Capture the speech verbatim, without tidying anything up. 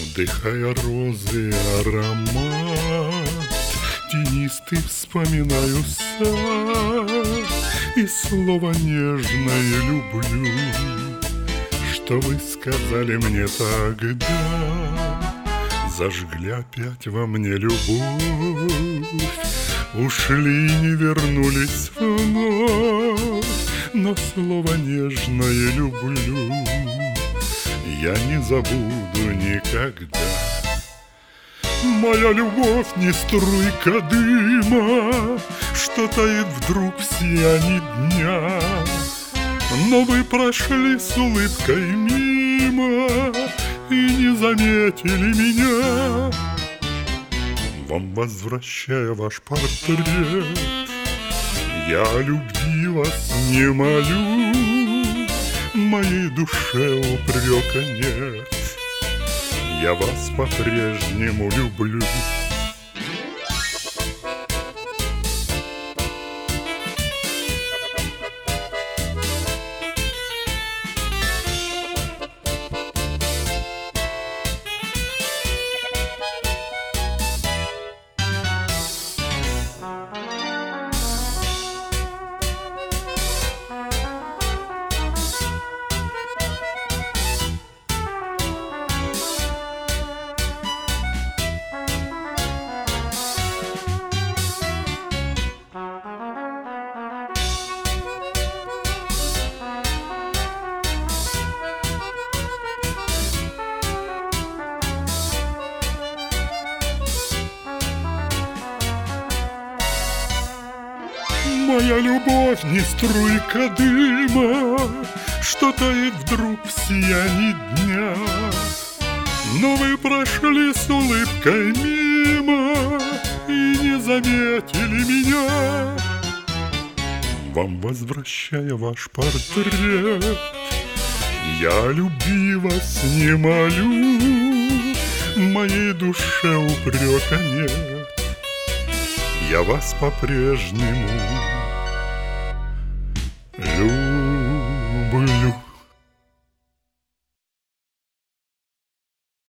Вдыхая розы аромат, тенистый вспоминаю сад и слово нежное люблю, что вы сказали мне тогда. Зажгли опять во мне любовь, ушли и не вернулись вновь, но слово нежное люблю я не забуду никогда. Моя любовь не струйка дыма, что таит вдруг в сиянии дня, но вы прошли с улыбкой мимо и не заметили меня. Вам возвращая ваш портрет, я любви вас не молю, моей душе упрека нет, я вас по-прежнему люблю. Моя любовь не струйка дыма, что таит вдруг в сиянии дня, но вы прошли с улыбкой мимо и не заметили меня. Вам возвращая ваш портрет, я любви вас не молю, моей душе упрека нет, я вас по-прежнему люблю.